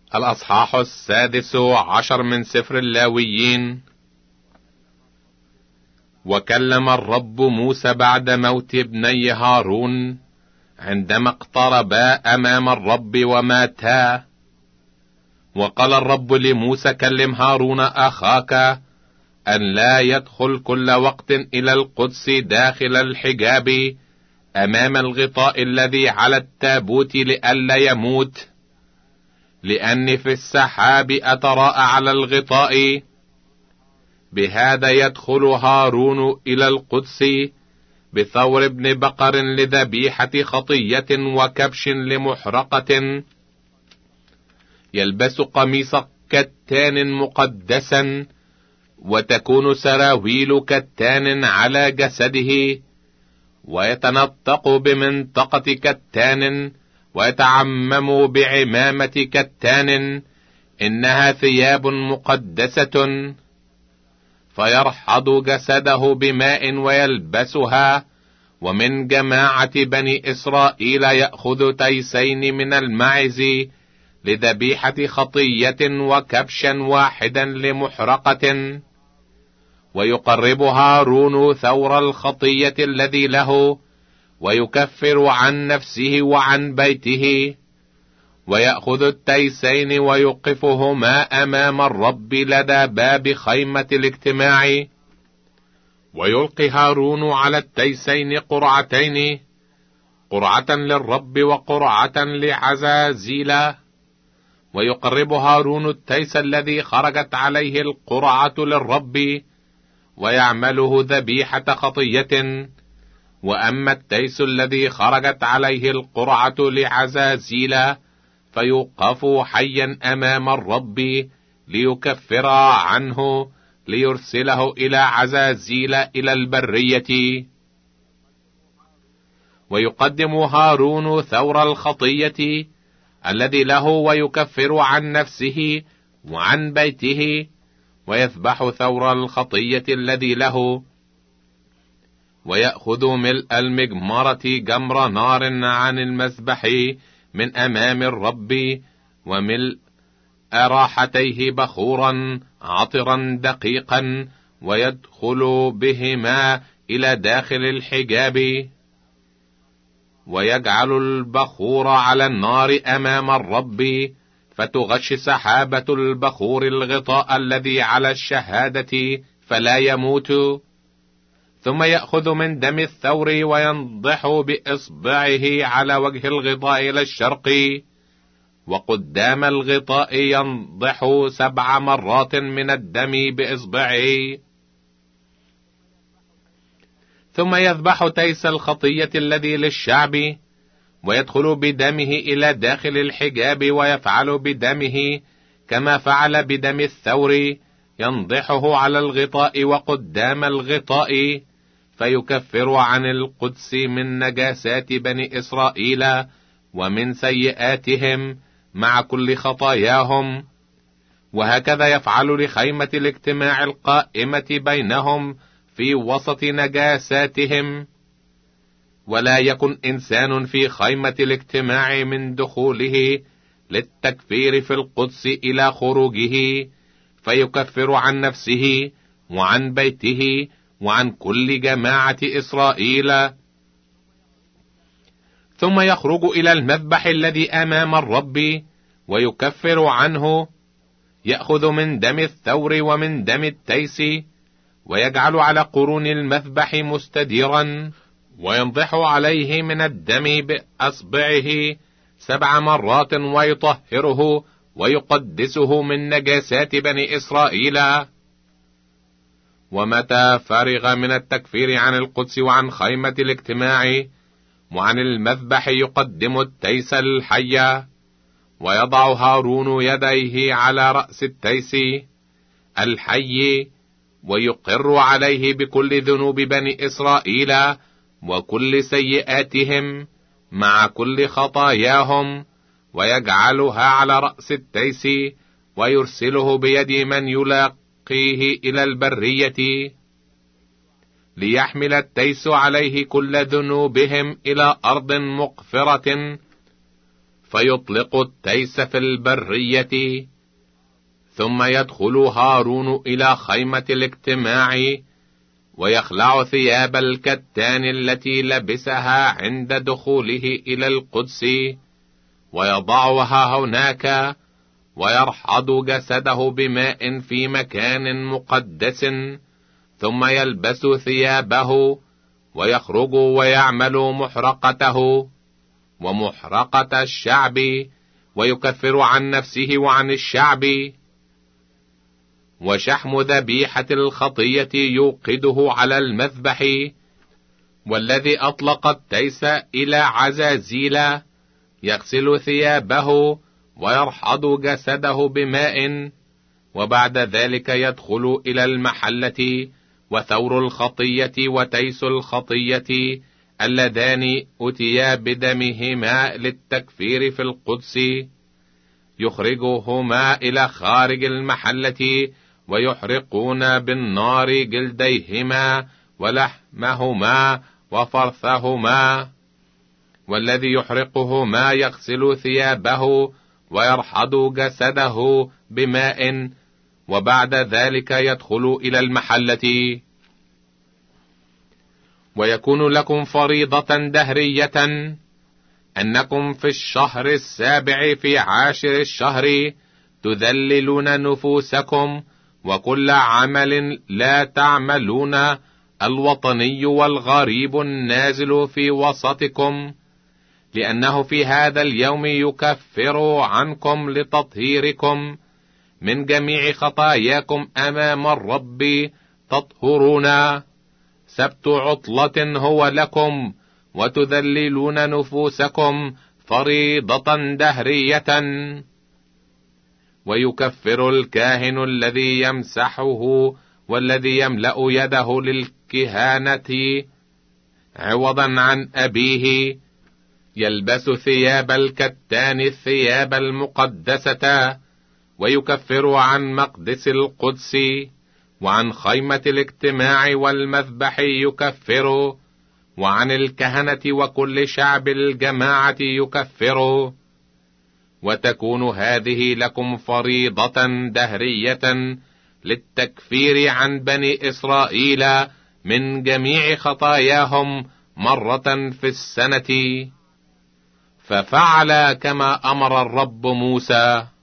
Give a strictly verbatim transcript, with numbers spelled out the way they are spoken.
الأصحاح السادس عشر من سفر اللاويين. وكلم الرب موسى بعد موت ابني هارون عندما اقتربا أمام الرب وماتا. وقال الرب لموسى: كلم هارون أخاك أن لا يدخل كل وقت إلى القدس داخل الحجاب أمام الغطاء الذي على التابوت لئلا يموت، لأني في السحاب أتراءى على الغطاء. بهذا يدخل هارون إلى القدس بثور ابن بقر لذبيحة خطية وكبش لمحرقة، يلبس قميص كتان مقدسا، وتكون سراويل كتان على جسده، ويتنطق بمنطقة كتان، ويتعمم بعمامة كتان، إنها ثياب مقدسة. فيرحض جسده بماء ويلبسها. ومن جماعة بني إسرائيل يأخذ تيسين من المعز لذبيحة خطية وكبشا واحدا لمحرقة، ويقرب هارون ثور الخطية الذي له، ويكفر عن نفسه وعن بيته، ويأخذ التيسين ويوقفهما أمام الرب لدى باب خيمة الاجتماع. ويلقي هارون على التيسين قرعتين، قرعة للرب وقرعة لعزازيل. ويقرب هارون التيس الذي خرجت عليه القرعة للرب، ويعمله ذبيحة خطية. وأما التيس الذي خرجت عليه القرعة لعزازيل فيوقف حيا أمام الرب ليكفر عنه، ليرسله إلى عزازيل إلى البرية. ويقدم هارون ثور الخطية الذي له، ويكفر عن نفسه وعن بيته، ويذبح ثور الخطية الذي له. ويأخذ ملء المجمرة جمر نار عن المذبح من أمام الرب، وملء راحتيه بخورا عطرا دقيقا، ويدخل بهما إلى داخل الحجاب. ويجعل البخور على النار أمام الرب، فتغش سحابة البخور الغطاء الذي على الشهادة فلا يموت. ثم يأخذ من دم الثور وينضح بإصبعه على وجه الغطاء إلى الشرق، وقدام الغطاء ينضح سبع مرات من الدم بإصبعه. ثم يذبح تيس الخطية الذي للشعب، ويدخل بدمه إلى داخل الحجاب، ويفعل بدمه كما فعل بدم الثور، ينضحه على الغطاء وقدام الغطاء، فيكفر عن القدس من نجاسات بني إسرائيل ومن سيئاتهم مع كل خطاياهم. وهكذا يفعل لخيمة الاجتماع القائمة بينهم في وسط نجاساتهم. ولا يكن إنسان في خيمة الاجتماع من دخوله للتكفير في القدس إلى خروجه، فيكفر عن نفسه وعن بيته وعن كل جماعة إسرائيل. ثم يخرج إلى المذبح الذي أمام الرب ويكفر عنه، يأخذ من دم الثور ومن دم التيس، ويجعل على قرون المذبح مستديرا، وينضح عليه من الدم بأصبعه سبع مرات، ويطهره ويقدسه من نجاسات بني إسرائيل. ومتى فرغ من التكفير عن القدس وعن خيمة الاجتماع وعن المذبح يقدم التيس الحية، ويضع هارون يديه على رأس التيس الحي، ويقر عليه بكل ذنوب بني إسرائيل وكل سيئاتهم مع كل خطاياهم، ويجعلها على رأس التيس، ويرسله بيد من يلاقيه إلى البرية، ليحمل التيس عليه كل ذنوبهم إلى أرض مقفرة، فيطلق التيس في البرية. ثم يدخل هارون إلى خيمة الاجتماع، ويخلع ثياب الكتان التي لبسها عند دخوله إلى القدس، ويضعها هناك، ويرحض جسده بماء في مكان مقدس، ثم يلبس ثيابه، ويخرج ويعمل محرقته ومحرقة الشعب، ويكفر عن نفسه وعن الشعب. وشحم ذبيحة الخطية يوقده على المذبح، والذي أطلق التيس إلى عزازيل يغسل ثيابه ويرحض جسده بماء، وبعد ذلك يدخل إلى المحلة، وثور الخطية وتيس الخطية اللذان أتيا بدمهما للتكفير في القدس، يخرجهما إلى خارج المحلة، ويحرقون بالنار جلديهما ولحمهما وفرثهما. والذي يحرقهما يغسل ثيابه ويرحض جسده بماء، وبعد ذلك يدخل إلى المحلة. ويكون لكم فريضة دهرية أنكم في الشهر السابع في عاشر الشهر تذللون نفوسكم، وكل عمل لا تعملون الوطني والغريب النازل في وسطكم، لأنه في هذا اليوم يكفر عنكم لتطهيركم من جميع خطاياكم أمام الرب تطهرون. سبت عطلة هو لكم، وتذللون نفوسكم فريضة دهرية. ويكفر الكاهن الذي يمسحه والذي يملأ يده للكهانة عوضا عن أبيه، يلبس ثياب الكتان الثياب المقدسة، ويكفر عن مقدس القدس وعن خيمة الاجتماع والمذبح يكفر، وعن الكهنة وكل شعب الجماعة يكفر. وتكون هذه لكم فريضة دهرية للتكفير عن بني إسرائيل من جميع خطاياهم مرة في السنة. ففعل كما أمر الرب موسى.